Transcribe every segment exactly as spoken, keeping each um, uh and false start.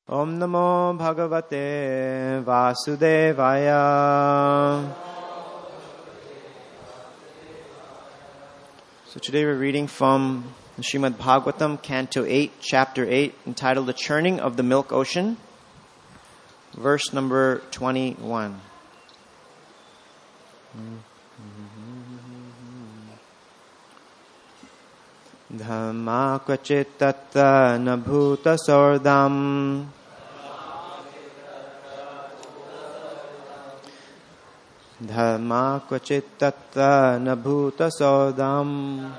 Om Namo Bhagavate Vasudevaya. So today we're reading from the Srimad Bhagavatam, Canto eight, Chapter eight, entitled The Churning of the Milk Ocean, verse number twenty-one. Dhamma kvachit tatta na bhuta sordam Dhamma kvachit tatta na bhuta sordam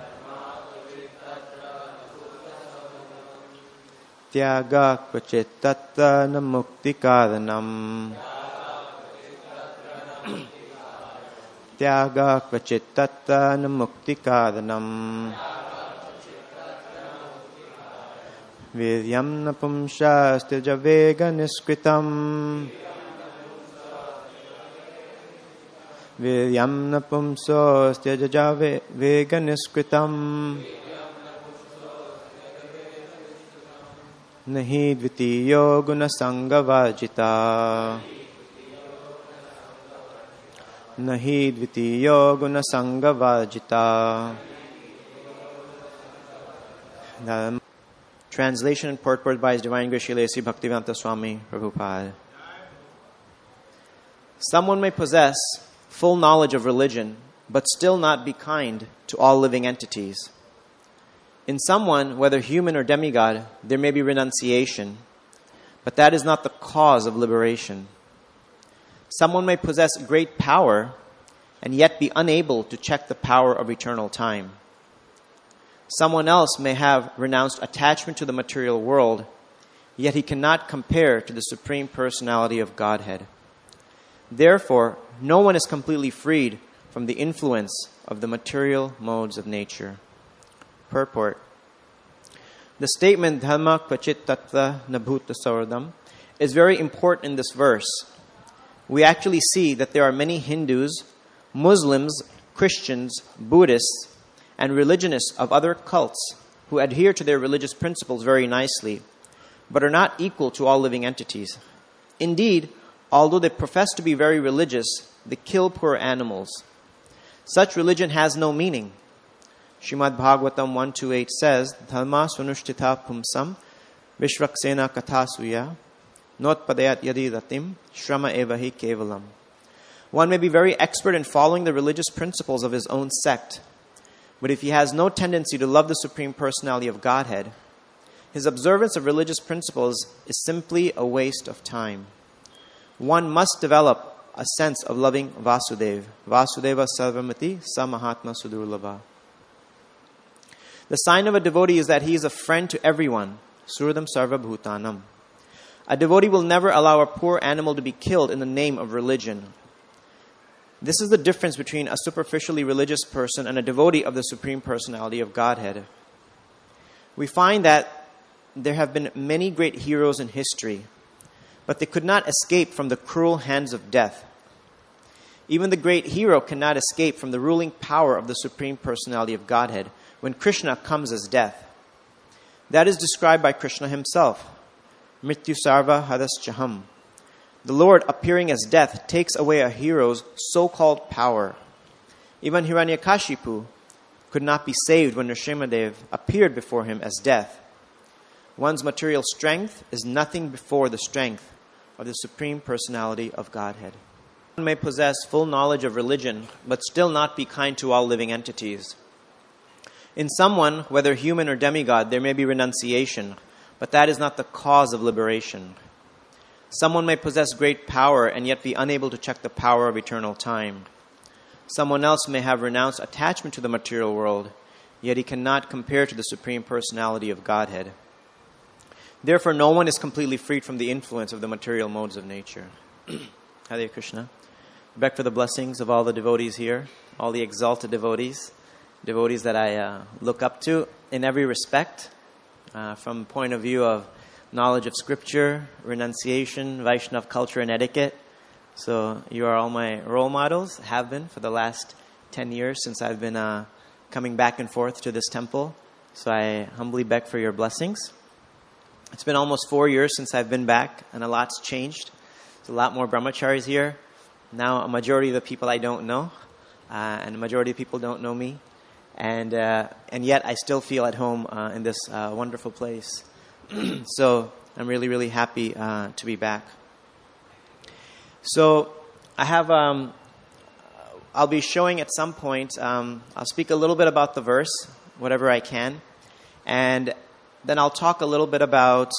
Tyaga kvachit tatta na mukti karanam Tyaga kvachit tatta na mukti karanam Vidyam napumsha stija vega niskritam Vidyam napumso stija vega niskritam Nahi dvitiyo guna sangavajita Nahi dvitiyo guna sangavajita. Translation and purport by His Divine Grace Srila Sri Bhaktivedanta Swami Prabhupada. Someone may possess full knowledge of religion, but still not be kind to all living entities. In someone, whether human or demigod, there may be renunciation, but that is not the cause of liberation. Someone may possess great power, and yet be unable to check the power of eternal time. Someone else may have renounced attachment to the material world, yet he cannot compare to the Supreme Personality of Godhead. Therefore, no one is completely freed from the influence of the material modes of nature. Purport. The statement Dhamma kvachit tattva na bhuta sordam is very important in this verse. We actually see that there are many Hindus, Muslims, Christians, Buddhists, and religionists of other cults who adhere to their religious principles very nicely, but are not equal to all living entities. Indeed, although they profess to be very religious, they kill poor animals. Such religion has no meaning. Srimad Bhagavatam one twenty-eight says, Dhamma svanushtita pumsam vishvaksena kathasuya notpadayat yadi ratim shrama evahi kevalam. One may be very expert in following the religious principles of his own sect, but if he has no tendency to love the Supreme Personality of Godhead, his observance of religious principles is simply a waste of time. One must develop a sense of loving Vasudeva. Vasudeva Sarvamati Sa Mahatma Sudurlabha. The sign of a devotee is that he is a friend to everyone. Suradam Sarva Bhutanam. A devotee will never allow a poor animal to be killed in the name of religion. This is the difference between a superficially religious person and a devotee of the Supreme Personality of Godhead. We find that there have been many great heroes in history, but they could not escape from the cruel hands of death. Even the great hero cannot escape from the ruling power of the Supreme Personality of Godhead when Krishna comes as death. That is described by Krishna himself. Mrityu sarva hadaschaham. The Lord, appearing as death, takes away a hero's so-called power. Even Hiranyakashipu could not be saved when Nrsimhadev appeared before him as death. One's material strength is nothing before the strength of the Supreme Personality of Godhead. One may possess full knowledge of religion, but still not be kind to all living entities. In someone, whether human or demigod, there may be renunciation, but that is not the cause of liberation. Someone may possess great power and yet be unable to check the power of eternal time. Someone else may have renounced attachment to the material world, yet he cannot compare to the Supreme Personality of Godhead. Therefore, no one is completely freed from the influence of the material modes of nature. Hare Krishna. Beg for the blessings of all the devotees here, all the exalted devotees, devotees that I uh, look up to in every respect, uh, from the point of view of knowledge of scripture, renunciation, Vaishnav culture and etiquette. So you are all my role models, have been for the last ten years since I've been uh, coming back and forth to this temple. So I humbly beg for your blessings. It's been almost four years since I've been back, and a lot's changed. There's a lot more brahmacharis here. Now a majority of the people I don't know, uh, and a majority of people don't know me. And uh, and yet I still feel at home uh, in this uh, wonderful place. So I'm really, really happy uh, to be back. So I have, um, I'll be showing at some point, um, I'll speak a little bit about the verse, whatever I can. And then I'll talk a little bit about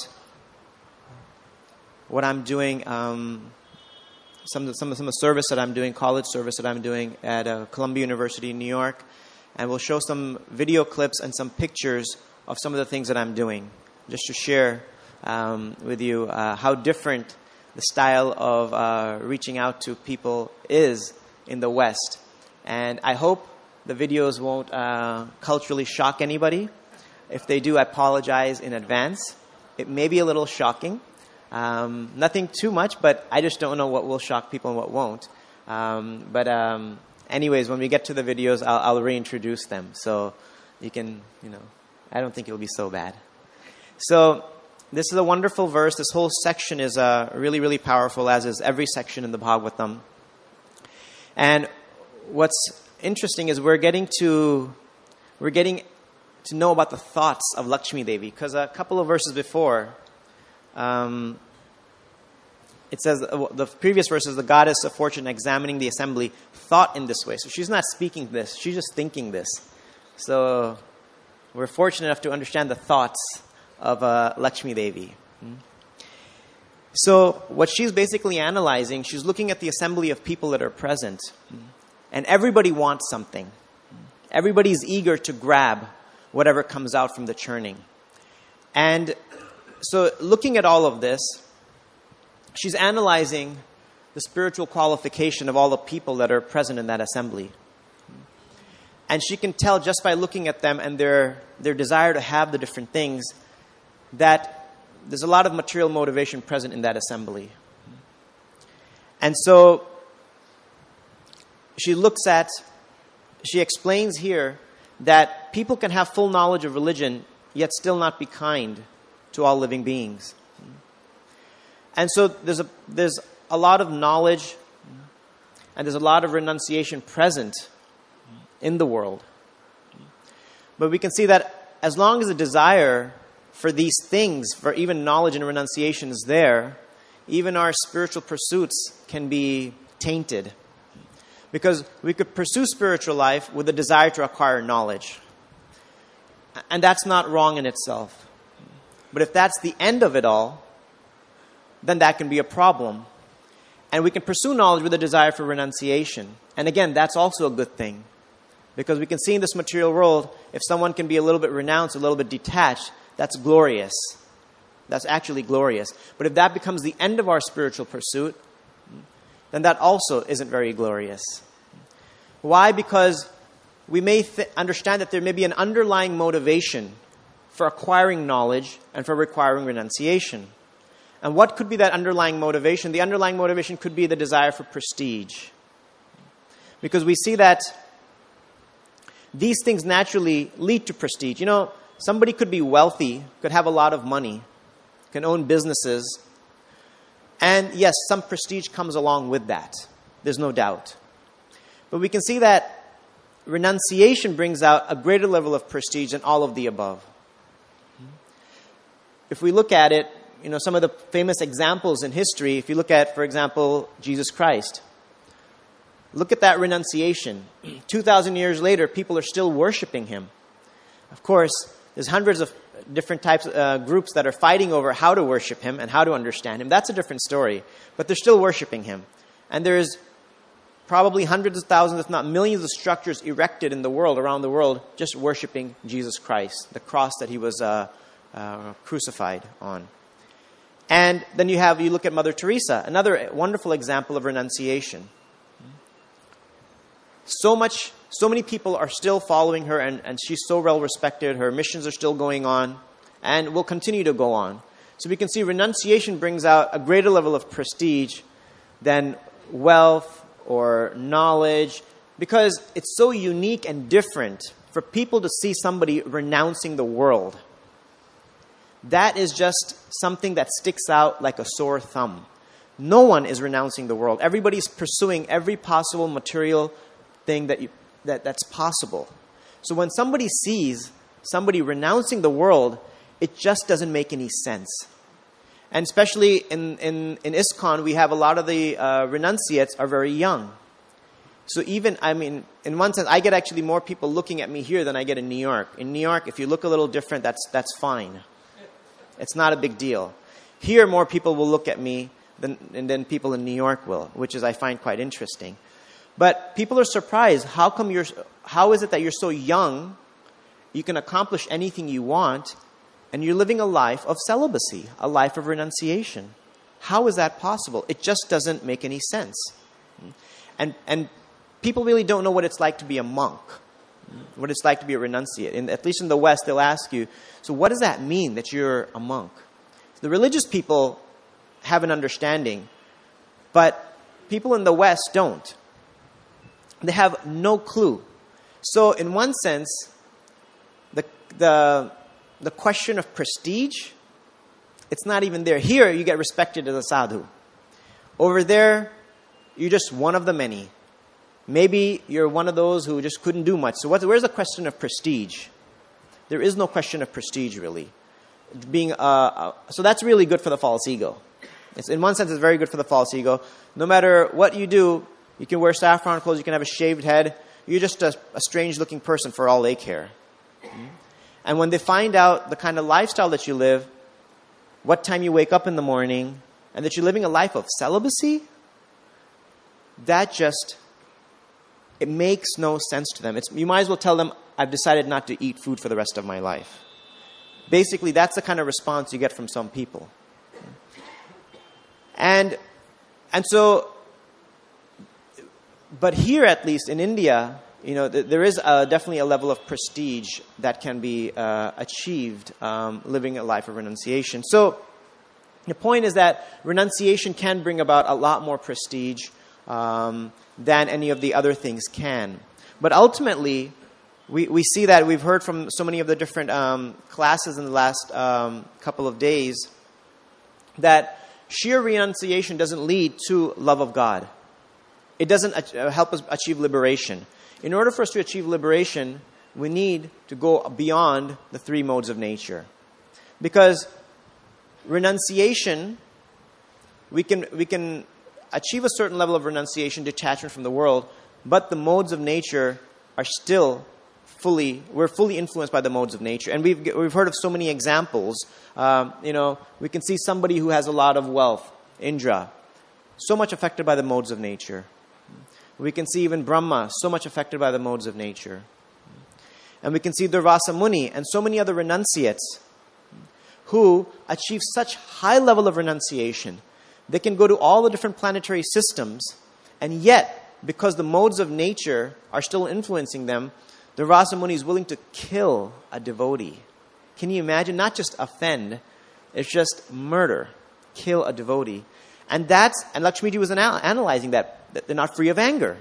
what I'm doing, um, some, of the, some, of, some of the service that I'm doing, college service that I'm doing at uh, Columbia University in New York. And we'll show some video clips and some pictures of some of the things that I'm doing, just to share um, with you uh, how different the style of uh, reaching out to people is in the West. And I hope the videos won't uh, culturally shock anybody. If they do, I apologize in advance. It may be a little shocking. Um, nothing too much, but I just don't know what will shock people and what won't. Um, but um, anyways, when we get to the videos, I'll, I'll reintroduce them. So you can, you know, I don't think it'll be so bad. So this is a wonderful verse. This whole section is uh, really, really powerful, as is every section in the Bhagavatam. And what's interesting is we're getting to, we're getting to know about the thoughts of Lakshmi Devi, because a couple of verses before, um, it says, uh, the previous verse is the goddess of fortune examining the assembly thought in this way. So she's not speaking this, she's just thinking this. So we're fortunate enough to understand the thoughts of uh, Lakshmi Devi. Hmm? So what she's basically analyzing, she's looking at the assembly of people that are present. Hmm? And everybody wants something. Hmm? Everybody's eager to grab whatever comes out from the churning. And so looking at all of this, she's analyzing the spiritual qualification of all the people that are present in that assembly. And she can tell just by looking at them and their, their desire to have the different things that there's a lot of material motivation present in that assembly. And so she looks at, she explains here that people can have full knowledge of religion, yet still not be kind to all living beings. And so there's a, there's a lot of knowledge and there's a lot of renunciation present in the world. But we can see that as long as the desire for these things, for even knowledge and renunciation is there, even our spiritual pursuits can be tainted. Because we could pursue spiritual life with a desire to acquire knowledge. And that's not wrong in itself. But if that's the end of it all, then that can be a problem. And we can pursue knowledge with a desire for renunciation. And again, that's also a good thing. Because we can see in this material world, if someone can be a little bit renounced, a little bit detached, that's glorious. That's actually glorious. But if that becomes the end of our spiritual pursuit, then that also isn't very glorious. Why? Because we may th- understand that there may be an underlying motivation for acquiring knowledge and for requiring renunciation. And what could be that underlying motivation? The underlying motivation could be the desire for prestige. Because we see that these things naturally lead to prestige. You know, somebody could be wealthy, could have a lot of money, can own businesses. And yes, some prestige comes along with that. There's no doubt. But we can see that renunciation brings out a greater level of prestige than all of the above. If we look at it, you know, some of the famous examples in history, if you look at, for example, Jesus Christ, look at that renunciation. two thousand years later, people are still worshiping him. Of course, there's hundreds of different types of uh, groups that are fighting over how to worship him and how to understand him. That's a different story. But they're still worshiping him. And there's probably hundreds of thousands, if not millions of structures erected in the world, around the world, just worshiping Jesus Christ, the cross that he was uh, uh, crucified on. And then you have, you look at Mother Teresa, another wonderful example of renunciation. So much, so many people are still following her, and, and she's so well respected. Her missions are still going on and will continue to go on. So we can see renunciation brings out a greater level of prestige than wealth or knowledge, because it's so unique and different for people to see somebody renouncing the world. that is just something that sticks out like a sore thumb. No one is renouncing the world. Everybody's pursuing every possible material thing that you, that, that's possible. So when somebody sees somebody renouncing the world, it just doesn't make any sense. And especially in, in, in ISKCON, we have a lot of the uh, renunciates are very young. So even, I mean, in one sense, I get actually more people looking at me here than I get in New York. In New York, if you look a little different, that's that's fine. It's not a big deal. Here, more people will look at me than, and then people in New York will, which is I find quite interesting. But people are surprised. How come you're? How is it that you're so young? You can accomplish anything you want, and you're living a life of celibacy, a life of renunciation. How is that possible? It just doesn't make any sense. And and people really don't know what it's like to be a monk, what it's like to be a renunciate. In, at least in the West, they'll ask you, so what does that mean that you're a monk? The religious people have an understanding, but people in the West don't. They have no clue. So in one sense, the the the question of prestige, it's not even there. Here, you get respected as a sadhu. Over there, you're just one of the many. Maybe you're one of those who just couldn't do much. So what, where's the question of prestige? There is no question of prestige, really. Being, uh, uh, so that's really good for the false ego. It's, in one sense, it's very good for the false ego. No matter what you do, you can wear saffron clothes, you can have a shaved head. You're just a, a strange-looking person for all they care. Mm-hmm. And when they find out the kind of lifestyle that you live, what time you wake up in the morning, and that you're living a life of celibacy, that just, it makes no sense to them. It's, you might as well tell them, I've decided not to eat food for the rest of my life. Basically, that's the kind of response you get from some people. And, and so, but here at least in India, you know, th- there is a, definitely a level of prestige that can be uh, achieved um, living a life of renunciation. So the point is that renunciation can bring about a lot more prestige um, than any of the other things can. But ultimately, we, we see that we've heard from so many of the different um, classes in the last um, couple of days that sheer renunciation doesn't lead to love of God. It doesn't uh, help us achieve liberation. In order for us to achieve liberation, we need to go beyond the three modes of nature. Because renunciation, we can we can achieve a certain level of renunciation, detachment from the world, but the modes of nature are still fully, we're fully influenced by the modes of nature. And we've we've heard of so many examples. Um, you know, we can see somebody who has a lot of wealth, Indra, so much affected by the modes of nature. We can see even Brahma, so much affected by the modes of nature. And we can see Durvasa Muni and so many other renunciates who achieve such high level of renunciation. They can go to all the different planetary systems, and yet, because the modes of nature are still influencing them, Durvasa Muni is willing to kill a devotee. Can you imagine? Not just offend, it's just murder, kill a devotee. And that's, and Lakshmiji was anal- analyzing that, that they're not free of anger.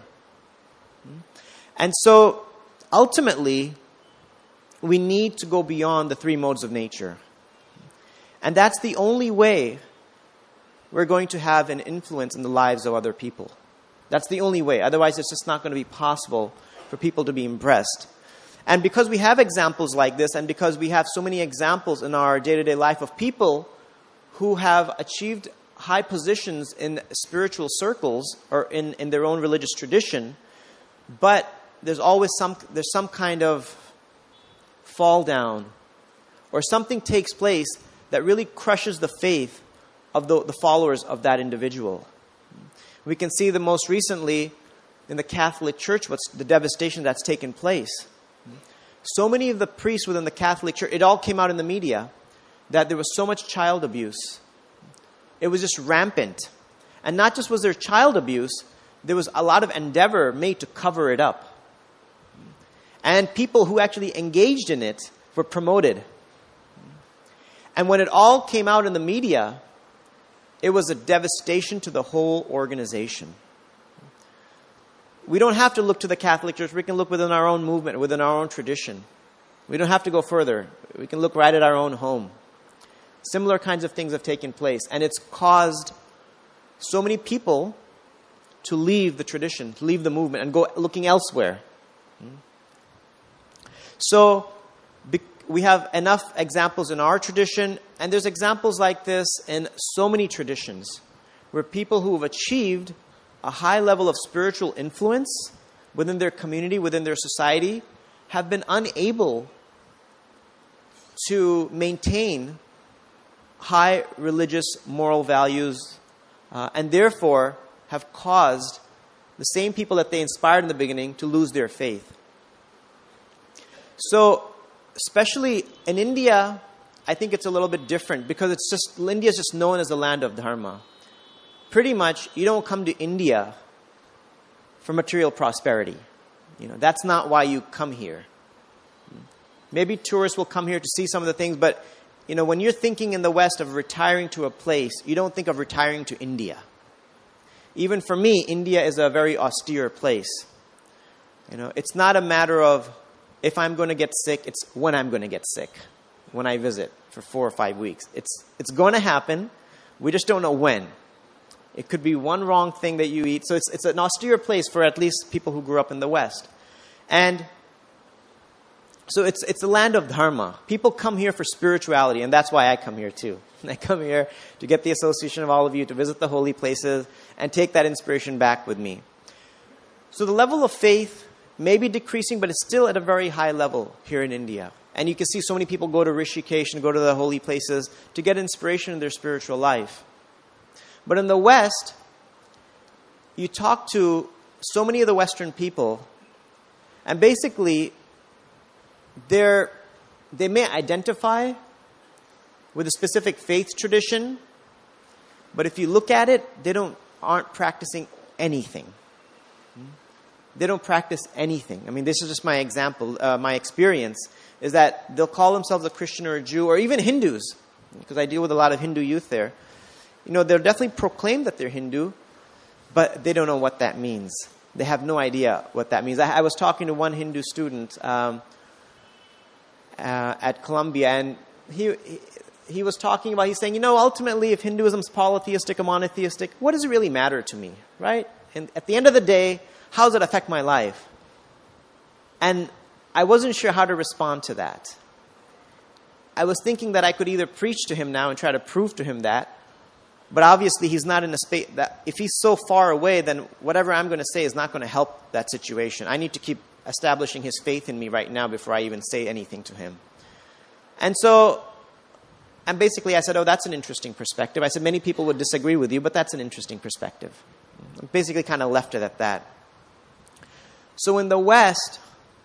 And so, ultimately, we need to go beyond the three modes of nature. And that's the only way we're going to have an influence in the lives of other people. That's the only way. Otherwise, it's just not going to be possible for people to be impressed. And because we have examples like this, and because we have so many examples in our day-to-day life of people who have achieved high positions in spiritual circles or in, in their own religious tradition, but there's always some there's some kind of fall down, or something takes place that really crushes the faith of the, the followers of that individual. We can see the most recently in the Catholic Church what's the devastation that's taken place. So many of the priests within the Catholic Church, it all came out in the media that there was so much child abuse. It was just rampant. And not just was there child abuse, there was a lot of endeavor made to cover it up. And people who actually engaged in it were promoted. And when it all came out in the media, it was a devastation to the whole organization. We don't have to look to the Catholic Church. We can look within our own movement, within our own tradition. We don't have to go further. We can look right at our own home. Similar kinds of things have taken place, and it's caused so many people to leave the tradition, to leave the movement, and go looking elsewhere. So we have enough examples in our tradition, and there's examples like this in so many traditions, where people who have achieved a high level of spiritual influence within their community, within their society, have been unable to maintain high religious moral values, uh, and therefore have caused the same people that they inspired in the beginning to lose their faith. So, especially in India, I think it's a little bit different because it's just India is just known as the land of Dharma. Pretty much, you don't come to India for material prosperity. You know, that's not why you come here. Maybe tourists will come here to see some of the things, but you know, when you're thinking in the West of retiring to a place, you don't think of retiring to India. Even for me, India is a very austere place. You know, it's not a matter of if I'm going to get sick, it's when I'm going to get sick, when I visit for four or five weeks. It's it's going to happen. We just don't know when. It could be one wrong thing that you eat. So it's it's an austere place for at least people who grew up in the West. And so it's it's the land of Dharma. People come here for spirituality, and that's why I come here too. I come here to get the association of all of you, to visit the holy places, and take that inspiration back with me. So the level of faith may be decreasing, but it's still at a very high level here in India. And you can see so many people go to Rishikesh and go to the holy places to get inspiration in their spiritual life. But in the West, you talk to so many of the Western people, and basically, they're, they may identify with a specific faith tradition, but if you look at it, they don't aren't practicing anything. They don't practice anything. I mean, this is just my example, uh, my experience, is that they'll call themselves a Christian or a Jew, or even Hindus, because I deal with a lot of Hindu youth there. You know, they'll definitely proclaim that they're Hindu, but they don't know what that means. They have no idea what that means. I, I was talking to one Hindu student um, uh, at Columbia, and he, he he was talking about, he's saying, you know, ultimately, if Hinduism is polytheistic or monotheistic, what does it really matter to me, right? And at the end of the day, how does it affect my life? And I wasn't sure how to respond to that. I was thinking that I could either preach to him now and try to prove to him that, but obviously he's not in a space that, if he's so far away, then whatever I'm going to say is not going to help that situation. I need to keep establishing his faith in me right now before I even say anything to him. And so, and basically I said, oh, that's an interesting perspective. I said, many people would disagree with you, but that's an interesting perspective. I basically kind of left it at that. So in the West,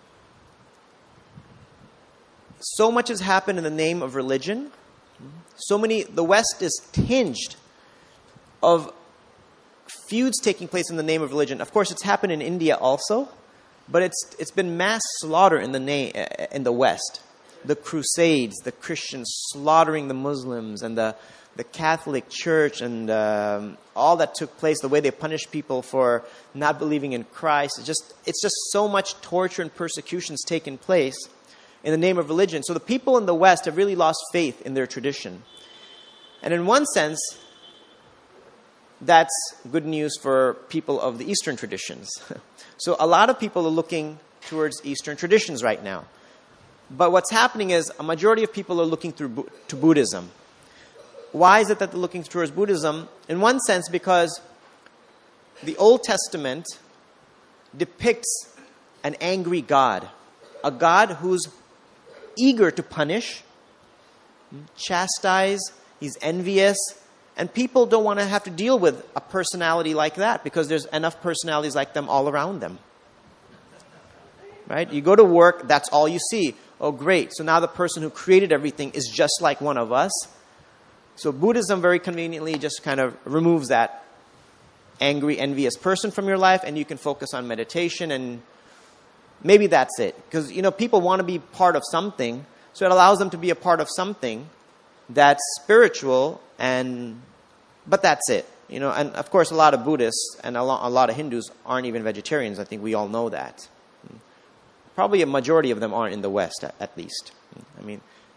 so much has happened in the name of religion. So many, the West is tinged of feuds taking place in the name of religion. Of course, it's happened in India also, but it's it's been mass slaughter in the name in the West. The Crusades, the Christians slaughtering the Muslims, and the the Catholic Church, and um, all that took place, the way they punished people for not believing in Christ. It's just, it's just so much torture and persecutions taken place in the name of religion. So the people in the West have really lost faith in their tradition. And in one sense, that's good news for people of the Eastern traditions. So a lot of people are looking towards Eastern traditions right now. But what's happening is a majority of people are looking through to Buddhism. Why is it that they're looking towards Buddhism? In one sense, because the Old Testament depicts an angry God, a God who's eager to punish, chastise, he's envious, and people don't want to have to deal with a personality like that because there's enough personalities like them all around them. Right? You go to work, that's all you see. Oh, great. So now the person who created everything is just like one of us. So Buddhism very conveniently just kind of removes that angry, envious person from your life, and you can focus on meditation, and maybe that's it. Because, you know, people want to be part of something, so it allows them to be a part of something that's spiritual, and but that's it. You know, and of course a lot of Buddhists and a lot, a lot of Hindus aren't even vegetarians. I think we all know that. Probably a majority of them aren't in the West, at, at least. I mean,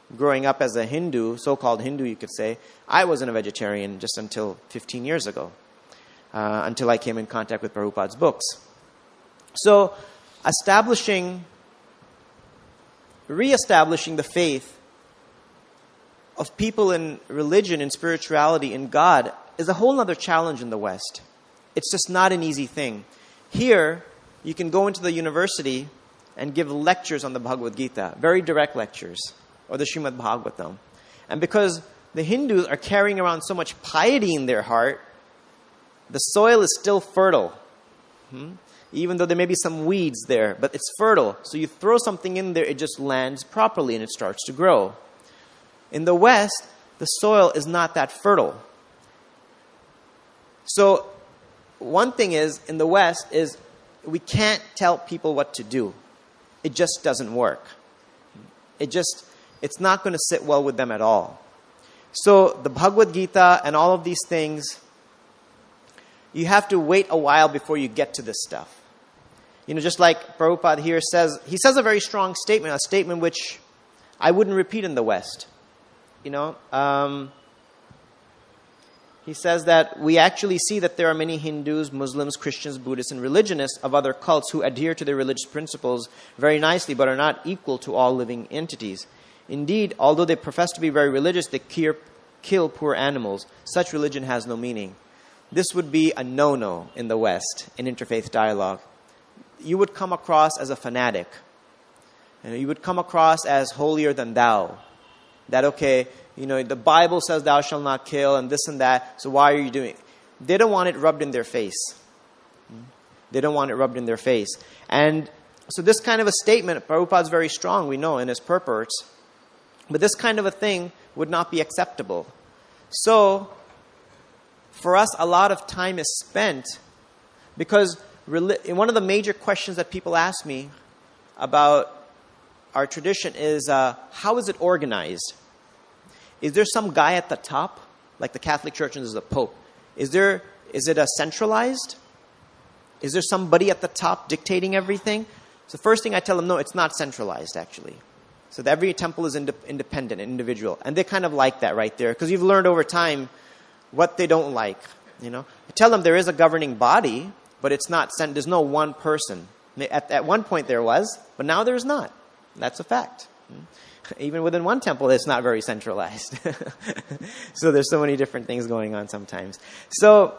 growing up as a Hindu, so-called Hindu, you could say, I wasn't a vegetarian just until fifteen years ago, uh, until I came in contact with Prabhupada's books. So, establishing, re-establishing the faith of people in religion, in spirituality, in God, is a whole other challenge in the West. It's just not an easy thing. Here, you can go into the university and give lectures on the Bhagavad Gita, very direct lectures, or the Srimad Bhagavatam. And because the Hindus are carrying around so much piety in their heart, the soil is still fertile. Hmm? Even though there may be some weeds there, but it's fertile. So you throw something in there, it just lands properly and it starts to grow. In the West, the soil is not that fertile. So one thing is, in the West, is we can't tell people what to do. It just doesn't work. It just, it's not going to sit well with them at all. So the Bhagavad Gita and all of these things, you have to wait a while before you get to this stuff. You know, just like Prabhupada here says, he says a very strong statement, a statement which I wouldn't repeat in the West. You know, um, he says that we actually see that there are many Hindus, Muslims, Christians, Buddhists, and religionists of other cults who adhere to their religious principles very nicely, but are not equal to all living entities. Indeed, although they profess to be very religious, they kill poor animals. Such religion has no meaning. This would be a no-no in the West, in interfaith dialogue. You would come across as a fanatic. And you would come across as holier than thou. That, okay, you know, the Bible says thou shalt not kill and this and that, so why are you doing it? They don't want it rubbed in their face. They don't want it rubbed in their face. And so this kind of a statement, Prabhupada's very strong, we know, in his purports. But this kind of a thing would not be acceptable. So, for us, a lot of time is spent because one of the major questions that people ask me about our tradition is, uh, how is it organized? Is there some guy at the top, like the Catholic Church and there's a Pope? Is there, is it a centralized? Is there somebody at the top dictating everything? So the first thing I tell them, no, it's not centralized, actually. So that every temple is ind- independent and individual. And they kind of like that right there, because you've learned over time what they don't like. You know, I tell them there is a governing body, but it's not, there's no one person. At, at one point there was, but now there's not. That's a fact. Even within one temple, it's not very centralized. So there's so many different things going on sometimes. So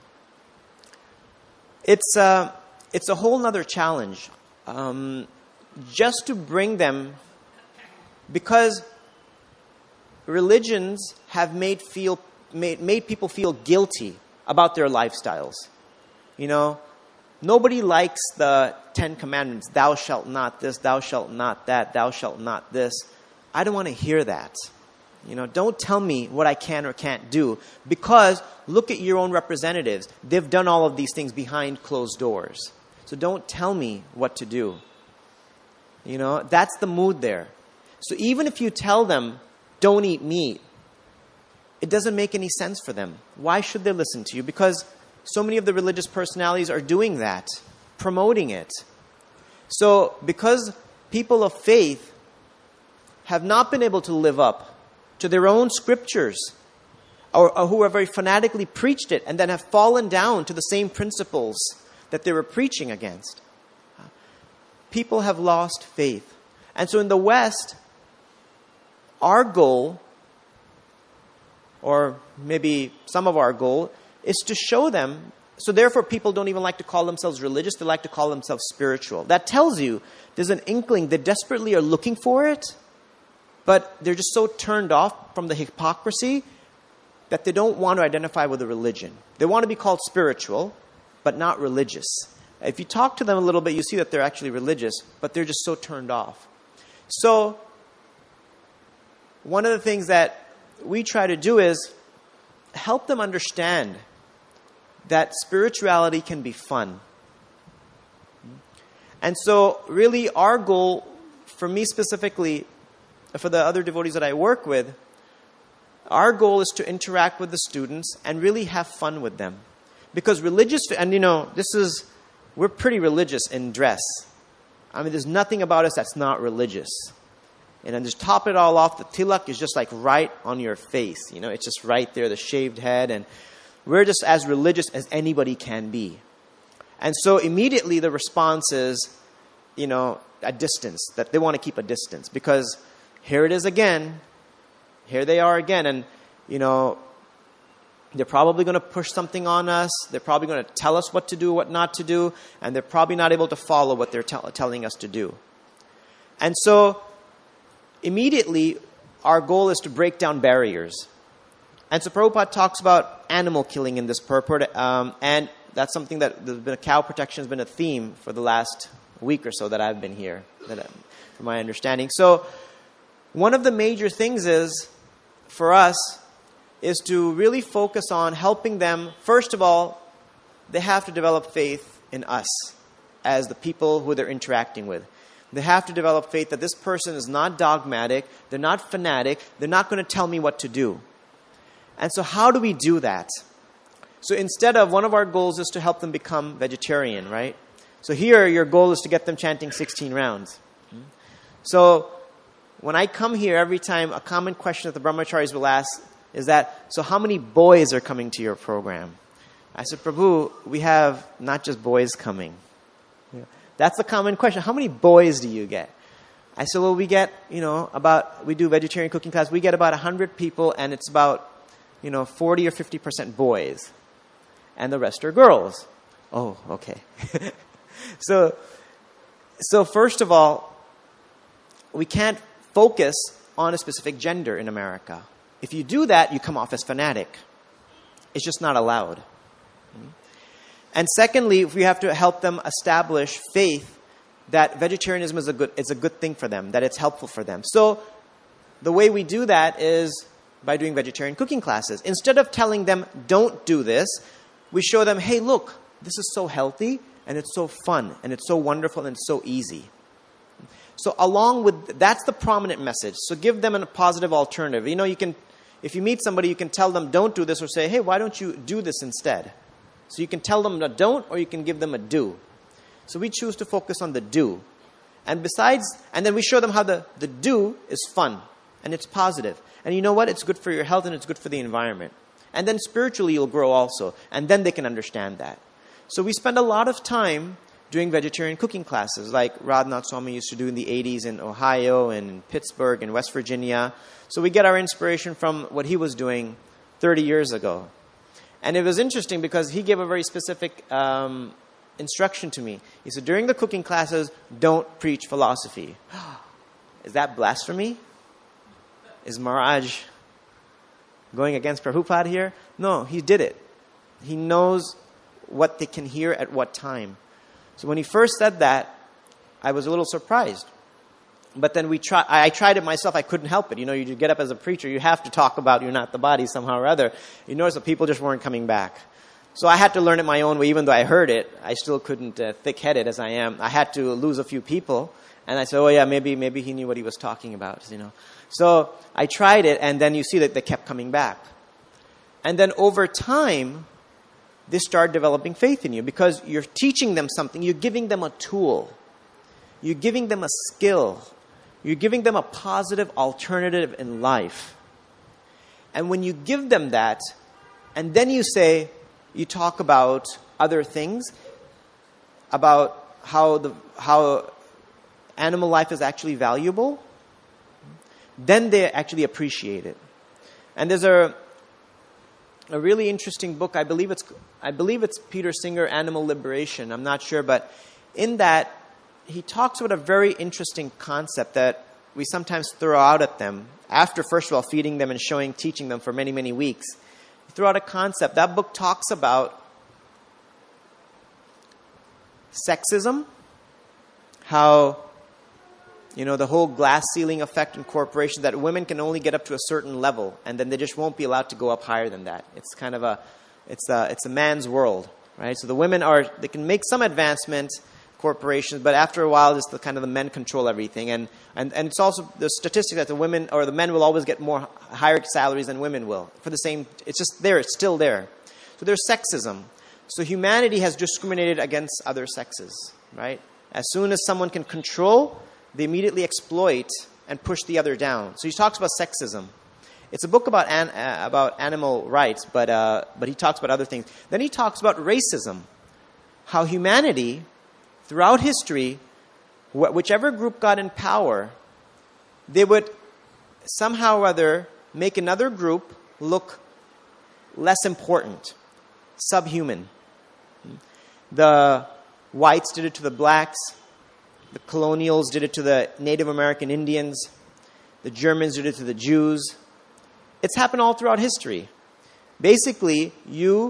it's, uh, it's a whole nother challenge. Um, just to bring them, because religions have made feel made, made people feel guilty about their lifestyles. You know, nobody likes the Ten Commandments. Thou shalt not this, thou shalt not that, thou shalt not this. I don't want to hear that. You know, don't tell me what I can or can't do, because look at your own representatives. They've done all of these things behind closed doors. So don't tell me what to do. You know, that's the mood there. So even if you tell them, don't eat meat, it doesn't make any sense for them. Why should they listen to you? Because so many of the religious personalities are doing that, promoting it. So because people of faith have not been able to live up to their own scriptures, or, or who have very fanatically preached it and then have fallen down to the same principles that they were preaching against, people have lost faith. And so in the West, our goal, or maybe some of our goal, is to show them. So therefore people don't even like to call themselves religious, they like to call themselves spiritual. That tells you there's an inkling, they desperately are looking for it, but they're just so turned off from the hypocrisy that they don't want to identify with a religion. They want to be called spiritual, but not religious. If you talk to them a little bit, you see that they're actually religious, but they're just so turned off. So one of the things that we try to do is help them understand that spirituality can be fun. And so really our goal, for me specifically, for the other devotees that I work with, our goal is to interact with the students and really have fun with them. Because religious, and you know, this is, we're pretty religious in dress. I mean, there's nothing about us that's not religious. And then just top it all off, the tilak is just like right on your face. You know, it's just right there, the shaved head. And we're just as religious as anybody can be. And so immediately the response is, you know, a distance, that they want to keep a distance. Because here it is again. Here they are again. And, you know, they're probably going to push something on us. They're probably going to tell us what to do, what not to do. And they're probably not able to follow what they're te- telling us to do. And so immediately our goal is to break down barriers. And so Prabhupada talks about animal killing in this purport. Um, and that's something that there's been a cow protection has been a theme for the last week or so that I've been here, that I, from my understanding. So one of the major things is, for us, is to really focus on helping them. First of all, they have to develop faith in us as the people who they're interacting with. They have to develop faith that this person is not dogmatic, they're not fanatic, they're not going to tell me what to do. And so how do we do that? So instead of, one of our goals is to help them become vegetarian, right? So here, your goal is to get them chanting sixteen rounds. So when I come here, every time, a common question that the brahmacharis will ask is that, so how many boys are coming to your program? I said, Prabhu, we have not just boys coming. Yeah. That's the common question. How many boys do you get? I said, well, we get, you know, about, we do vegetarian cooking class, we get about one hundred people, and it's about, you know, forty or fifty percent boys. And the rest are girls. Oh, okay. so, so first of all, we can't focus on a specific gender in America. If you do that, you come off as fanatic. It's just not allowed. And secondly, we have to help them establish faith that vegetarianism is a good, it's a good thing for them, that it's helpful for them. So the way we do that is by doing vegetarian cooking classes. Instead of telling them, don't do this, we show them, hey, look, this is so healthy, and it's so fun, and it's so wonderful, and it's so easy. So along with, that's the prominent message. So give them a positive alternative. You know, you can, if you meet somebody, you can tell them, don't do this, or say, hey, why don't you do this instead? So you can tell them a don't, or you can give them a do. So we choose to focus on the do. And besides, and then we show them how the, the do is fun, and it's positive. And you know what? It's good for your health, and it's good for the environment. And then spiritually you'll grow also. And then they can understand that. So we spend a lot of time doing vegetarian cooking classes like Radhanath Swami used to do in the eighties in Ohio and in Pittsburgh and West Virginia. So we get our inspiration from what he was doing thirty years ago. And it was interesting because he gave a very specific um, instruction to me. He said, during the cooking classes, don't preach philosophy. Is that blasphemy? Is Maharaj going against Prabhupada here? No, he did it. He knows what they can hear at what time. So when he first said that, I was a little surprised. But then we try, I tried it myself. I couldn't help it. You know, you get up as a preacher, you have to talk about you're not the body somehow or other. You notice that people just weren't coming back. So I had to learn it my own way. Even though I heard it, I still couldn't, uh, thick-headed as I am. I had to lose a few people. And I said, oh yeah, maybe maybe he knew what he was talking about, you know. So I tried it, and then you see that they kept coming back. And then over time, they start developing faith in you because you're teaching them something. You're giving them a tool. You're giving them a skill. You're giving them a positive alternative in life. And when you give them that, and then you say, you talk about other things, about how the how animal life is actually valuable, then they actually appreciate it. And there's a a really interesting book. I believe it's I believe it's Peter Singer, Animal Liberation. I'm not sure, but in that he talks about a very interesting concept that we sometimes throw out at them after, first of all, feeding them and showing, teaching them for many, many weeks. We throw out a concept. That book talks about sexism, how, you know, the whole glass ceiling effect in corporations, that women can only get up to a certain level, and then they just won't be allowed to go up higher than that. It's kind of a, it's a, it's a man's world, right? So the women are, they can make some advancement, corporations, but after a while, it's the kind of the men control everything, and and and it's also the statistic that the women or the men will always get more higher salaries than women will for the same. It's just there. It's still there. So there's sexism. So humanity has discriminated against other sexes, right? As soon as someone can control, they immediately exploit and push the other down. So he talks about sexism. It's a book about an, uh, about animal rights, but uh, but he talks about other things. Then he talks about racism, how humanity, throughout history, wh- whichever group got in power, they would somehow or other make another group look less important, subhuman. The whites did it to the blacks. The colonials did it to the Native American Indians. The Germans did it to the Jews. It's happened all throughout history. Basically, you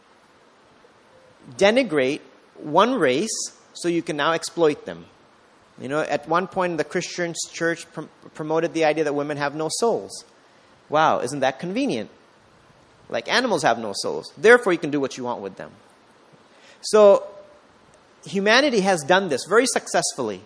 denigrate one race so you can now exploit them. You know, at one point, the Christian church pr- promoted the idea that women have no souls. Wow, isn't that convenient? Like animals have no souls. Therefore, you can do what you want with them. So, humanity has done this very successfully.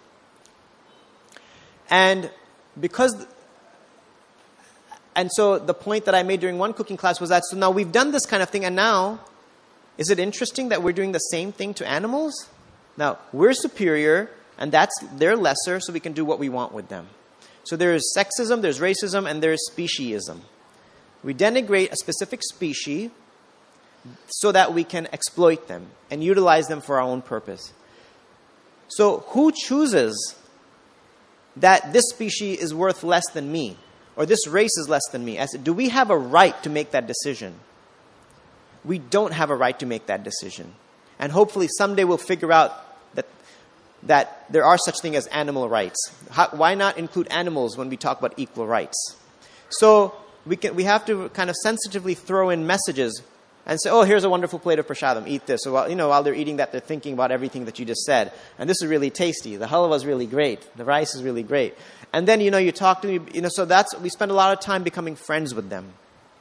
And because... And so the point that I made during one cooking class was that, so now we've done this kind of thing, and now, is it interesting that we're doing the same thing to animals? Now, we're superior, and that's they're lesser, so we can do what we want with them. So there's sexism, there's racism, and there's speciesism. We denigrate a specific species so that we can exploit them and utilize them for our own purpose. So who chooses that this species is worth less than me? Or this race is less than me? I said, do we have a right to make that decision? We don't have a right to make that decision. And hopefully someday we'll figure out that that there are such things as animal rights. How, why not include animals when we talk about equal rights? So we can we have to kind of sensitively throw in messages and say, oh, here's a wonderful plate of prasadam, eat this. So while, you know, while they're eating that, they're thinking about everything that you just said. And this is really tasty. The halwa is really great. The rice is really great. And then, you know, you talk to me, you know, so that's, we spend a lot of time becoming friends with them.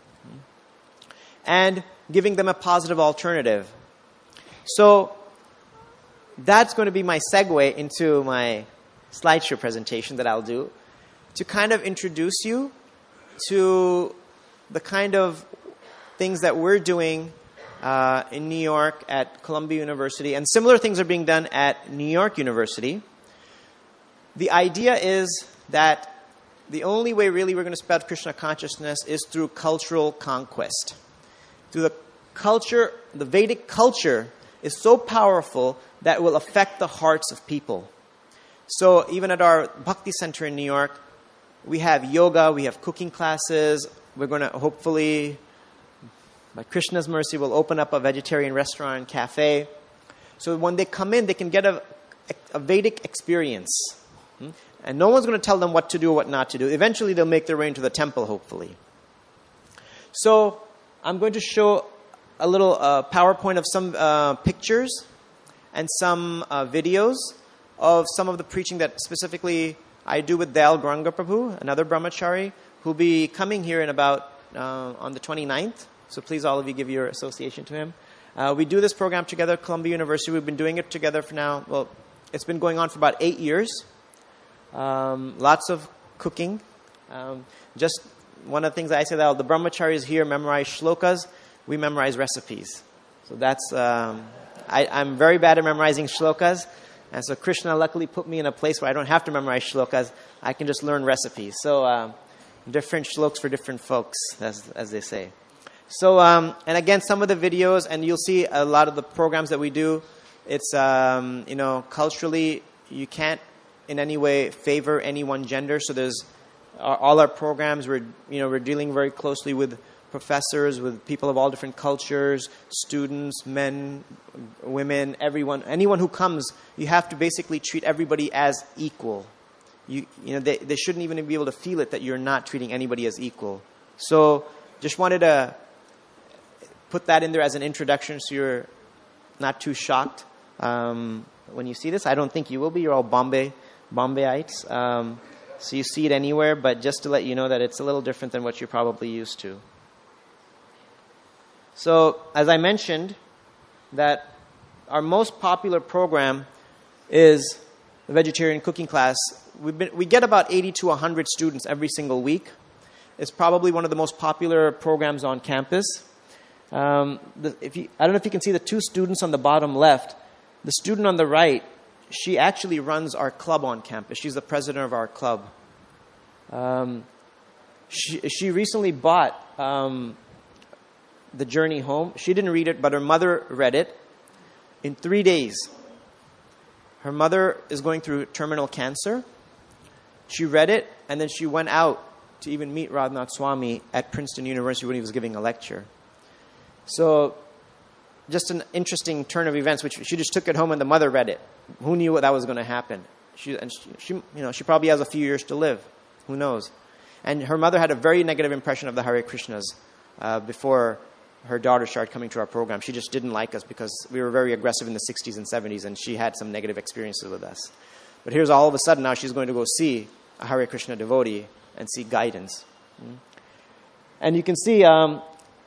And giving them a positive alternative. So that's going to be my segue into my slideshow presentation that I'll do to kind of introduce you to the kind of things that we're doing uh, in New York at Columbia University. And similar things are being done at New York University. The idea is that the only way really we're going to spread Krishna consciousness is through cultural conquest. Through the culture, the Vedic culture is so powerful that it will affect the hearts of people. So even at our Bhakti Center in New York, we have yoga, we have cooking classes. We're going to hopefully, by Krishna's mercy, we'll open up a vegetarian restaurant and cafe. So when they come in, they can get a, a Vedic experience. And no one's going to tell them what to do or what not to do. Eventually, they'll make their way into the temple, hopefully. So I'm going to show a little uh, PowerPoint of some uh, pictures and some uh, videos of some of the preaching that specifically I do with Dayal Gauranga Prabhu, another brahmachari, who'll be coming here in about uh, on the twenty-ninth. So please, all of you, give your association to him. Uh, we do this program together at Columbia University. We've been doing it together for now. Well, it's been going on for about eight years. Um, lots of cooking. Um, just one of the things I say that the brahmacharis here memorize shlokas. We memorize recipes. So that's, um, I, I'm very bad at memorizing shlokas. And so Krishna luckily put me in a place where I don't have to memorize shlokas. I can just learn recipes. So um, different shlokas for different folks, as, as they say. So, um, and again, some of the videos, and you'll see a lot of the programs that we do, it's, um, you know, culturally, you can't in any way favor any one gender. So there's our, all our programs, we're, you know, we're dealing very closely with professors, with people of all different cultures, students, men, women, everyone. Anyone who comes, you have to basically treat everybody as equal. You, you know, they, they shouldn't even be able to feel it that you're not treating anybody as equal. So just wanted to put that in there as an introduction so you're not too shocked um, when you see this. I don't think you will be. You're all Bombay, Bombayites. Um, so you see it anywhere, but just to let you know that it's a little different than what you're probably used to. So, as I mentioned, that our most popular program is the vegetarian cooking class. We've been, we get about eighty to one hundred students every single week. It's probably one of the most popular programs on campus. Um, the, if you, I don't know if you can see the two students on the bottom left. The student on the right, she actually runs our club on campus. She's the president of our club. Um, she, she recently bought um, The Journey Home. She didn't read it, but her mother read it in three days. Her mother is going through terminal cancer. She read it, and then she went out to even meet Radhanath Swami at Princeton University when he was giving a lecture. So, just an interesting turn of events, which she just took it home and the mother read it. Who knew what that was going to happen? She, and she, she, you know, she probably has a few years to live. Who knows? And her mother had a very negative impression of the Hare Krishnas uh, before her daughter started coming to our program. She just didn't like us because we were very aggressive in the sixties and seventies, and she had some negative experiences with us. But here's all of a sudden now she's going to go see a Hare Krishna devotee and seek guidance. And you can see um,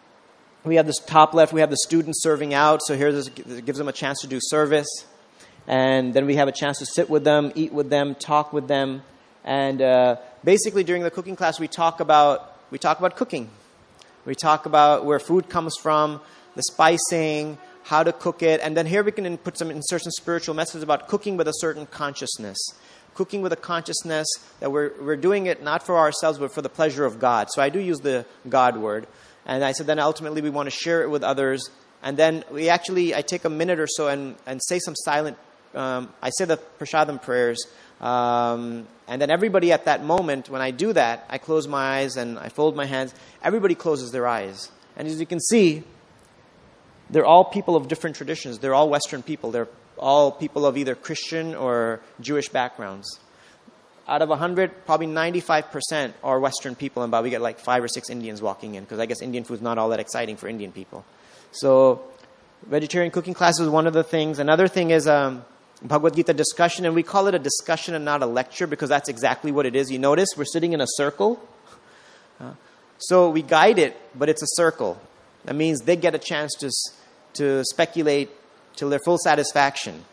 we have this top left, we have the students serving out. So here this gives them a chance to do service. And then we have a chance to sit with them, eat with them, talk with them. And uh, basically during the cooking class, we talk about we talk about cooking. We talk about where food comes from, the spicing, how to cook it. And then here we can put some insert some spiritual messages about cooking with a certain consciousness. Cooking with a consciousness that we're we're doing it not for ourselves, but for the pleasure of God. So I do use the God word. And I said then ultimately we want to share it with others. And then we actually, I take a minute or so and, and say some silent, um, I say the Prashadam prayers. Um, and then everybody at that moment, when I do that, I close my eyes and I fold my hands. Everybody closes their eyes. And as you can see, they're all people of different traditions. They're all Western people. They're all people of either Christian or Jewish backgrounds. Out of one hundred, probably ninety-five percent are Western people, and about we get like five or six Indians walking in, because I guess Indian food is not all that exciting for Indian people. So vegetarian cooking class is one of the things. Another thing is um, Bhagavad Gita discussion, and we call it a discussion and not a lecture because that's exactly what it is. You notice we're sitting in a circle. Uh, so we guide it, but it's a circle. That means they get a chance to to speculate till their full satisfaction.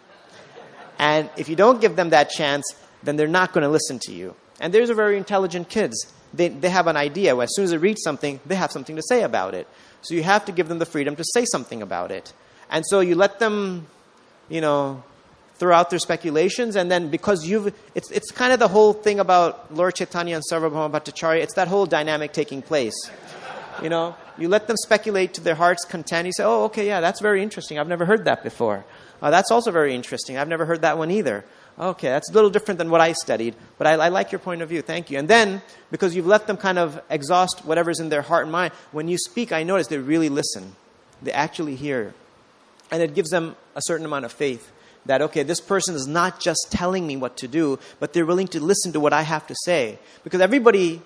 And if you don't give them that chance, then they're not going to listen to you. And those are very intelligent kids. They they have an idea. As soon as they read something, they have something to say about it. So you have to give them the freedom to say something about it. And so you let them, you know, throw out their speculations, and then because you've, it's it's kind of the whole thing about Lord Chaitanya and Sarvabhauma Bhattacharya. It's that whole dynamic taking place. You know, you let them speculate to their heart's content. You say, oh, okay, yeah, that's very interesting. I've never heard that before. Uh, that's also very interesting. I've never heard that one either. Okay, that's a little different than what I studied, but I, I like your point of view. Thank you. And then, because you've let them kind of exhaust whatever's in their heart and mind, when you speak, I notice they really listen. They actually hear. And it gives them a certain amount of faith that, okay, this person is not just telling me what to do, but they're willing to listen to what I have to say. Because everybody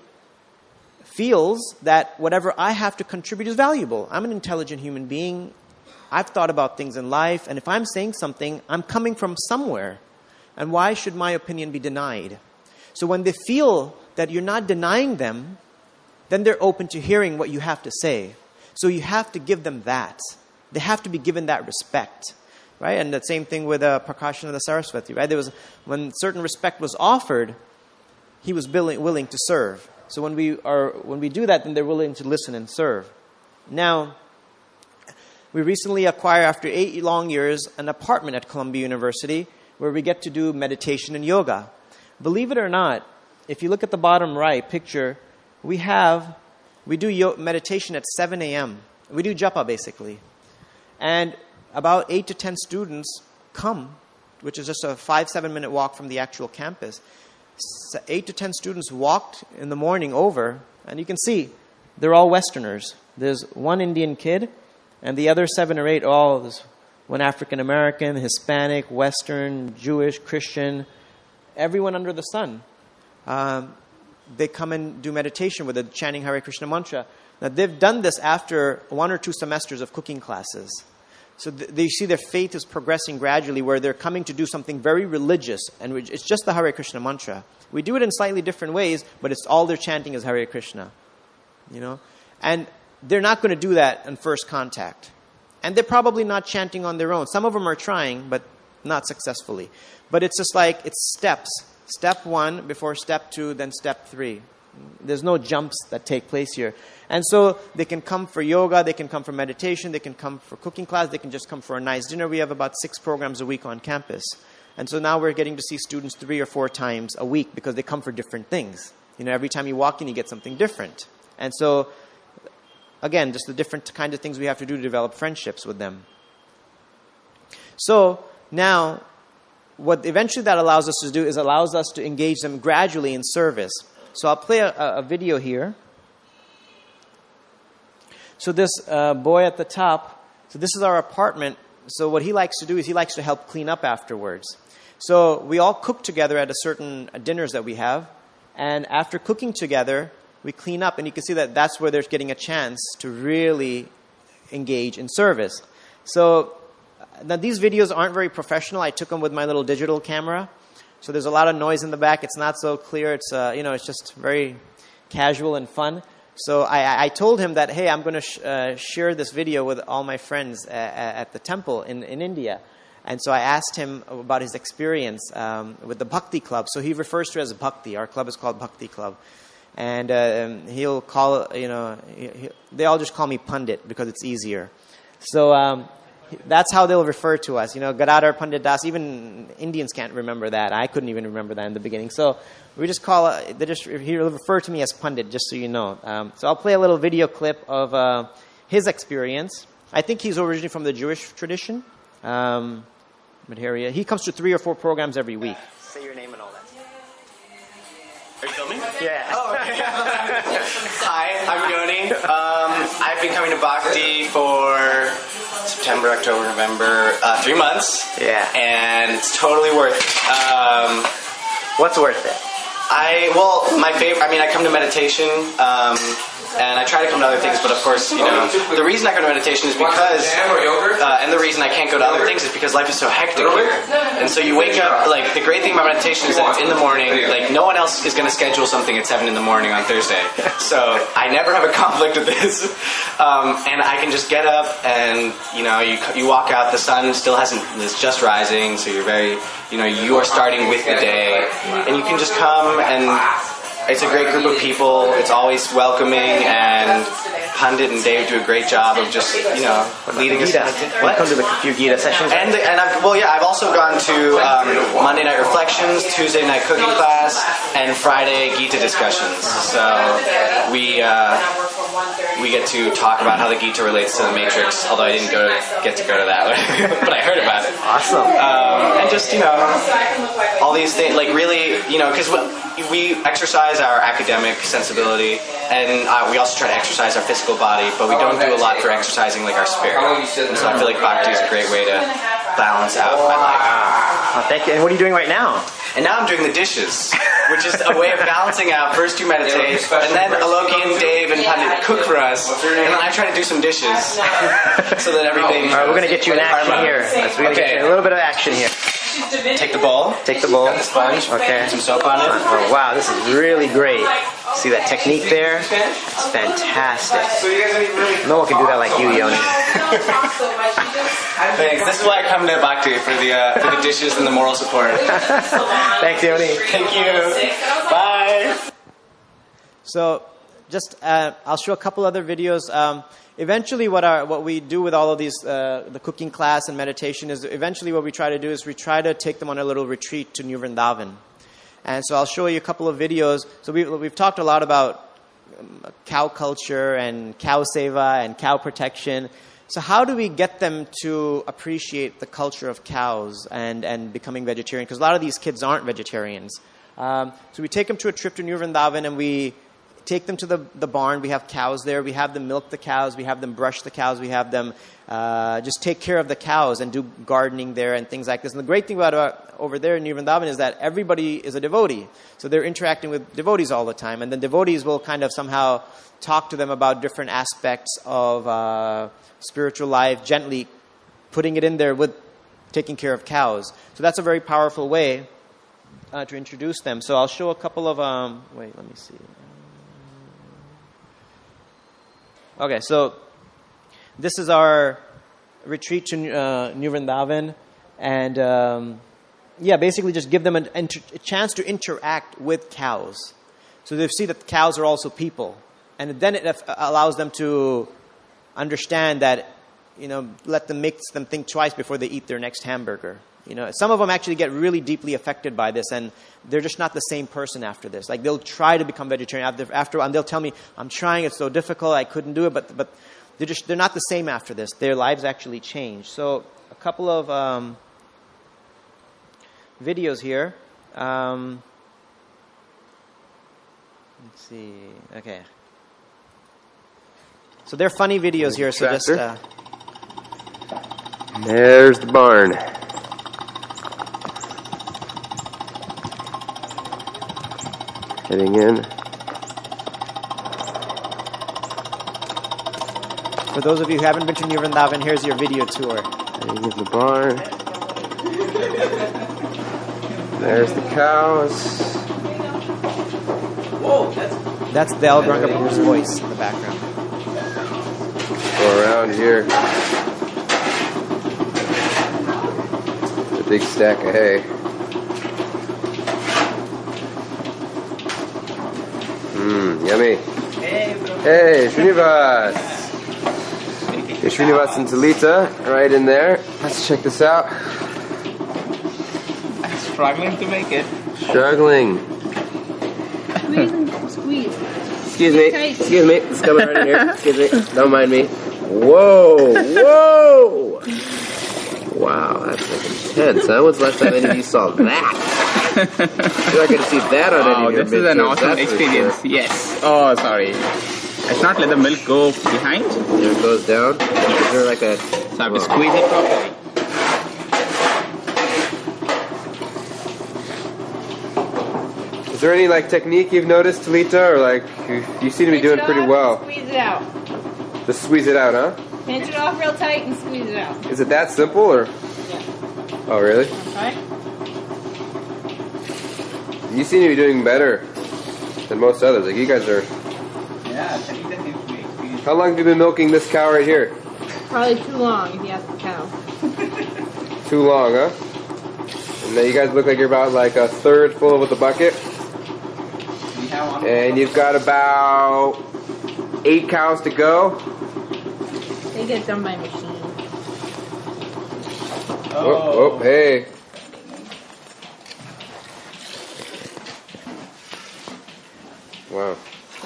feels that whatever I have to contribute is valuable. I'm an intelligent human being. I've thought about things in life, and if I'm saying something, I'm coming from somewhere. And why should my opinion be denied? So when they feel that you're not denying them, then they're open to hearing what you have to say. So you have to give them that. They have to be given that respect, right? And the same thing with uh, Prakashananda Saraswati, right? There was, when certain respect was offered, he was willing, willing to serve. So when we are, when we do that, then they're willing to listen and serve. Now, we recently acquired, after eight long years, an apartment at Columbia University where we get to do meditation and yoga. Believe it or not, if you look at the bottom right picture, we have, we do yo- meditation at seven a.m. We do japa basically. And about eight to ten students come, which is just a five, seven minute walk from the actual campus. So eight to ten students walked in the morning over, and you can see they're all Westerners. There's one Indian kid, and the other seven or eight are all this one African American, Hispanic, Western, Jewish, Christian, everyone under the sun. Um, they come and do meditation with a chanting Hare Krishna mantra. Now they've done this after one or two semesters of cooking classes. So th- they see their faith is progressing gradually, where they're coming to do something very religious, and it's just the Hare Krishna mantra. We do it in slightly different ways, but it's all they're chanting is Hare Krishna. You know, and they're not going to do that in first contact. And they're probably not chanting on their own. Some of them are trying, but not successfully. But it's just like, it's steps. Step one before step two, then step three. There's no jumps that take place here. And so they can come for yoga, they can come for meditation, they can come for cooking class, they can just come for a nice dinner. We have about six programs a week on campus. And so now we're getting to see students three or four times a week because they come for different things. You know, every time you walk in, you get something different. And so, again, just the different kind of things we have to do to develop friendships with them. So now, what eventually that allows us to do is allows us to engage them gradually in service. So I'll play a, a video here. So this uh, boy at the top, so this is our apartment. So what he likes to do is he likes to help clean up afterwards. So we all cook together at a certain uh, dinners that we have. And after cooking together, we clean up. And you can see that that's where they're getting a chance to really engage in service. So now these videos aren't very professional. I took them with my little digital camera. So there's a lot of noise in the back. It's not so clear. It's, uh, you know, it's just very casual and fun. So I, I told him that, hey, I'm going to sh uh, share this video with all my friends at, at the temple in, in India. And so I asked him about his experience um, with the Bhakti Club. So he refers to it as Bhakti. Our club is called Bhakti Club. And uh, he'll call, you know, he, he, they all just call me Pandit because it's easier. So um, that's how they'll refer to us. You know, Gadadhar Pandit Das, even Indians can't remember that. I couldn't even remember that in the beginning. So we just call, uh, they just, he'll refer to me as Pandit, just so you know. Um, so I'll play a little video clip of uh, his experience. I think he's originally from the Jewish tradition. Um, Madhurya. He comes to three or four programs every week. Say your name and all that. Are you filming? Yeah. Oh, okay. Hi, I'm Yoni. Um, I've been coming to Bhakti for September, October, November, uh, three months. Yeah. And it's totally worth it. Um, What's worth it? I, well, my favorite, I mean, I come to meditation, um, and I try to come to other things, but of course, you know, the reason I go to meditation is because, uh, and the reason I can't go to other things is because life is so hectic here. And so you wake up, like, the great thing about meditation is that it's in the morning, like, no one else is going to schedule something at seven in the morning on Thursday. So I never have a conflict with this. Um, and I can just get up and, you know, you, you walk out, the sun still hasn't, it's just rising, so you're very, you know, you are starting with the day, and you can just come, and it's a great group of people. It's always welcoming, and Pandit and Dave do a great job of just, you know, leading us. What? Come to the few Gita sessions. And the, and I've, well, yeah, I've also gone to um, Monday night reflections, Tuesday night cooking class, and Friday Gita discussions. So we uh, we get to talk about how the Gita relates to the Matrix. Although I didn't go to, get to go to that, but I heard about it. Awesome. Um, and just, you know, all these things, like really, you know, because we exercise our academic sensibility, and uh, we also try to exercise our physical body, but we don't do a lot for exercising like our spirit. And so I feel like Bhakti is a great way to balance out my life. Oh, thank you. And what are you doing right now? And now I'm doing the dishes, which is a way of balancing out. First you meditate, and then Aloki and Dave and Pandit cook for us, and then I try to do some dishes so that everything... All right, we're going to get you in action here. Let's we're gonna Okay. get you a little bit of action here. Take the bowl. Take the bowl. Got the sponge. Okay. Put some soap on it. Oh, wow, this is really great. See that technique there? It's fantastic. No one can do that like you, Yoni. Thanks. This is why I come to Bhakti, for the uh, for the dishes and the moral support. Thanks, Yoni. Thank you. Bye. So, just uh, I'll show a couple other videos. Um, eventually, what our what we do with all of these, uh, the cooking class and meditation, is eventually what we try to do is we try to take them on a little retreat to New Vrindavan. And so I'll show you a couple of videos. So we, we've talked a lot about um, cow culture and cow seva and cow protection. So how do we get them to appreciate the culture of cows and, and becoming vegetarian? Because a lot of these kids aren't vegetarians. Um, so we take them to a trip to New Vrindavan, and we take them to the, the barn. We have cows there. We have them milk the cows. We have them brush the cows. We have them uh, just take care of the cows and do gardening there and things like this. And the great thing about uh, over there in New Vrindavan is that everybody is a devotee. So they're interacting with devotees all the time. And then devotees will kind of somehow talk to them about different aspects of uh, spiritual life, gently putting it in there with taking care of cows. So that's a very powerful way uh, to introduce them. So I'll show a couple of... Um, wait, let me see. Okay, so this is our retreat to uh, New Vrindavan, and um, yeah, basically just give them an, a chance to interact with cows. So they see that cows are also people, and then it allows them to understand that, you know, let them make them think twice before they eat their next hamburger. You know, some of them actually get really deeply affected by this, and they're just not the same person after this. Like, they'll try to become vegetarian after, after and they'll tell me, I'm trying, it's so difficult, I couldn't do it, but but they're just they're not the same after this. Their lives actually change. So a couple of um, videos here. Um, let's see. Okay. So they're funny videos here. So just uh, there's the barn. Heading in. For those of you who haven't been to New Vrindavan, here's your video tour. Heading in the barn. There's the cows. Whoa, that's That's Dal Gauranga Prabhu's voice in the background. Go around here. A big stack of hay. Mmm, yummy. Hey, Srinivas. Hey, Srinivas and Talita, right in there. Let's check this out. Struggling to make it. Struggling. Squeeze and squeeze. Excuse me. Excuse me. It's coming right in here. Excuse me. Don't mind me. Whoa. Whoa. Wow, that's like intense, huh? When's the last time any of you saw that? You're not going to see that on Wow, any of your this is an videos, awesome that's for experience. sure. Yes. Oh, sorry. Let's not let the milk go behind. There it goes down. Is there like a... So I have to squeeze it properly. Is there any like technique you've noticed, Talita, or like you, you seem to be doing pretty well? Squeeze it out. Just squeeze it out, huh? Pinch it off real tight and squeeze it out. Is it that simple, or? Yeah. Oh, really? Okay. You seem to be doing better than most others. Like you guys are. Yeah, Talita seems to be experienced. How long have you been milking this cow right here? Probably too long if you ask the cow. Too long, huh? And now you guys look like you're about like a third full with the bucket, We have one. and you've got about eight cows to go. They get done by machine. Oh, oh, hey. Wow.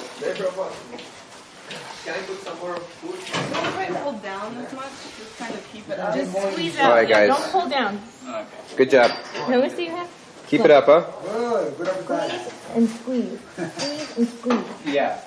Can I put some more food? Don't try to pull down as much. Just kind of keep it up. Just squeeze All out. right, Yeah, guys. don't pull down. Okay. Good job. Let me see your hand. Keep it up, huh? And squeeze. Squeeze and squeeze. Yeah.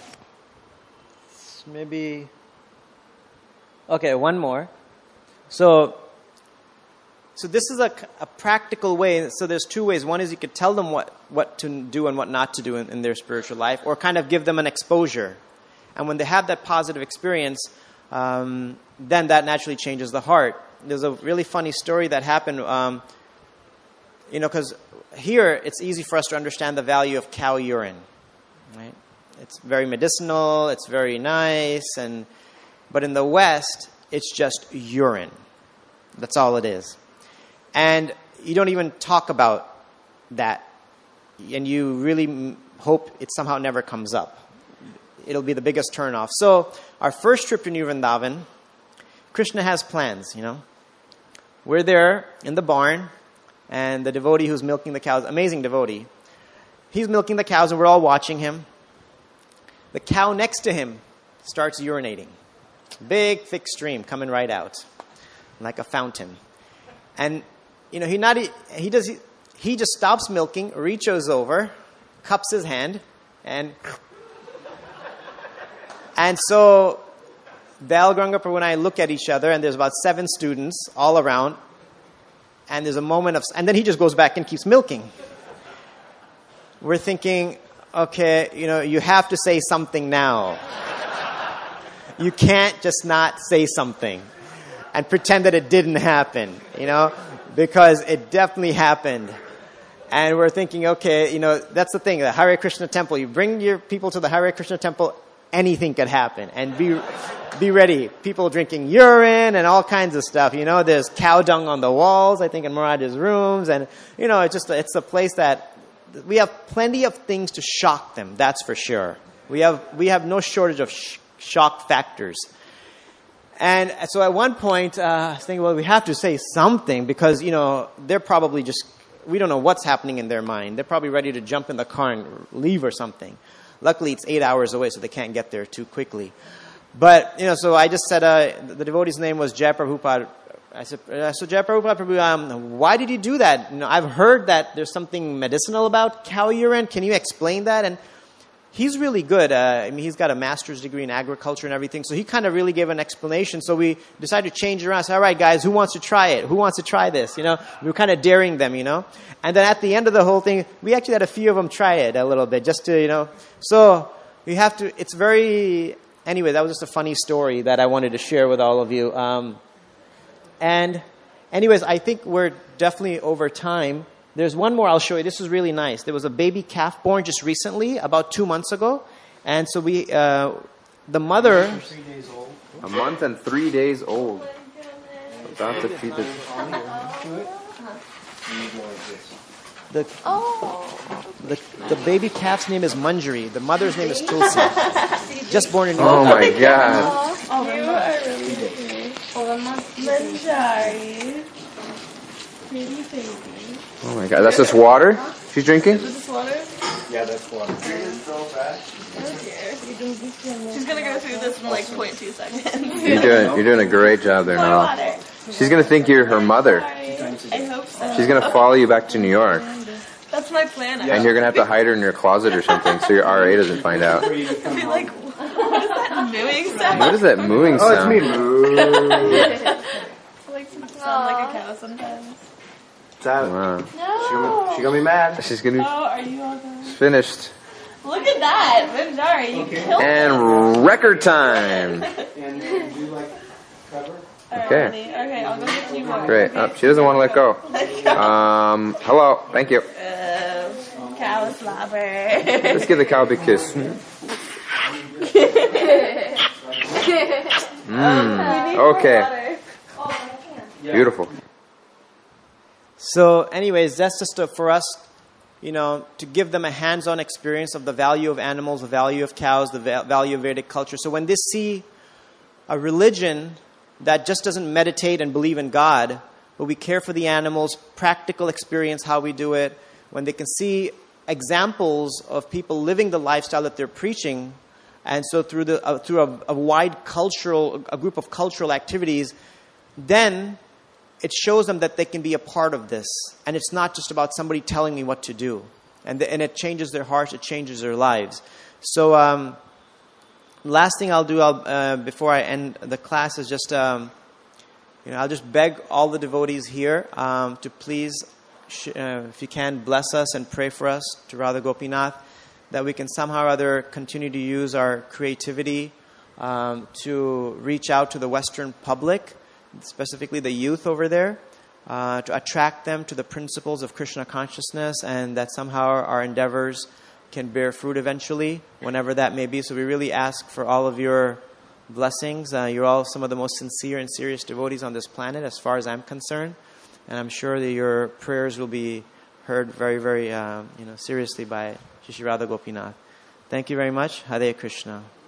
Maybe. Okay, one more. So, so this is a, a practical way. So there's two ways. One is you could tell them what, what to do and what not to do in, in their spiritual life, or kind of give them an exposure. And when they have that positive experience, um, then that naturally changes the heart. There's a really funny story that happened, um, you know, because here it's easy for us to understand the value of cow urine, right? It's very medicinal, it's very nice, and but in the West, it's just urine. That's all it is. And you don't even talk about that, and you really m- hope it somehow never comes up. It'll be the biggest turnoff. So our first trip to New Vrindavan, Krishna has plans, you know. We're there in the barn, and the devotee who's milking the cows, amazing devotee, he's milking the cows, and we're all watching him. The cow next to him starts urinating. Big, thick stream coming right out, like a fountain. And, you know, he not he does he, he just stops milking, reaches over, cups his hand, and and so Dal Gauranga Prabhu and I look at each other, and there's about seven students all around, and there's a moment of, and then he just goes back and keeps milking. We're thinking, okay, you know, you have to say something now. You can't just not say something and pretend that it didn't happen, you know, because it definitely happened. And we're thinking, okay, you know, that's the thing, the Hare Krishna temple, you bring your people to the Hare Krishna temple, anything could happen. And be be ready. People drinking urine and all kinds of stuff, you know, there's cow dung on the walls, I think, in Maharaj's rooms. And, you know, it's just, it's a place that we have plenty of things to shock them, that's for sure. We have we have no shortage of sh- shock factors. And so at one point, uh, I was thinking, well, we have to say something because, you know, they're probably just, we don't know what's happening in their mind. They're probably ready to jump in the car and leave or something. Luckily, it's eight hours away, so they can't get there too quickly. But, you know, so I just said, uh, the devotee's name was Jai Prabhupada. I said, uh, so Jai Prabhupada, Prabhu, um, why did you do that? You know, I've heard that there's something medicinal about cow urine. Can you explain that? And he's really good. Uh, I mean, he's got a master's degree in agriculture and everything. So he kind of really gave an explanation. So we decided to change it around. So, all right, guys, who wants to try it? Who wants to try this? You know, we were kind of daring them, you know. And then at the end of the whole thing, we actually had a few of them try it a little bit just to, you know. So we have to, it's very, anyway, that was just a funny story that I wanted to share with all of you. Um, and anyways, I think we're definitely over time. There's one more I'll show you. This is really nice. There was a baby calf born just recently, about two months ago. And so we, uh, the mother... A month and three days old. About to feed the... The, the, the baby calf's name is Manjari. The mother's name is Tulsi. Just born in... Oh my God. Oh, you are really pretty. Manjari. Pretty baby. Oh my God, that's just water she's drinking? Is this water? Yeah, that's water. She's gonna go through this in like zero point two seconds. You're doing, you're doing a great job there, Noel. Water. She's going to think you're her mother. I hope so. She's going to follow you back to New York. That's my plan. And you're going to have to hide her in your closet or something so your R A doesn't find out. I'd be like, what is that mooing sound? What is that mooing Oh, it's sound? me. I like to sound like a cow sometimes. That, Wow. she, gonna, she gonna be mad. She's going to Oh, are you all done? be finished. Look at that, Manjari, you killed it. And record time. And do you like cover? Okay. Okay, I'll go get you more. Great. Oh, she doesn't want to let go. Um, hello. Thank you. Uh, cow slobber. Let's give the cow a big kiss. Mm. Okay. Beautiful. So anyways, that's just a, for us, you know, to give them a hands-on experience of the value of animals, the value of cows, the va- value of Vedic culture. So when they see a religion that just doesn't meditate and believe in God, but we care for the animals, practical experience how we do it, when they can see examples of people living the lifestyle that they're preaching, and so through the uh, through a, a wide cultural, a group of cultural activities, then it shows them that they can be a part of this. And it's not just about somebody telling me what to do. And, the, and it changes their hearts, it changes their lives. So um, last thing I'll do I'll, uh, before I end the class is just, um, you know, I'll just beg all the devotees here um, to please, sh- uh, if you can, bless us and pray for us to Radha Gopinath, that we can somehow or other continue to use our creativity um, to reach out to the Western public, specifically the youth over there, uh, to attract them to the principles of Krishna consciousness, and that somehow our endeavors can bear fruit eventually, whenever that may be. So we really ask for all of your blessings. Uh, you're all some of the most sincere and serious devotees on this planet, as far as I'm concerned, and I'm sure that your prayers will be heard very, very, uh, you know, seriously by Shri Radha Gopinath. Thank you very much. Hare Krishna.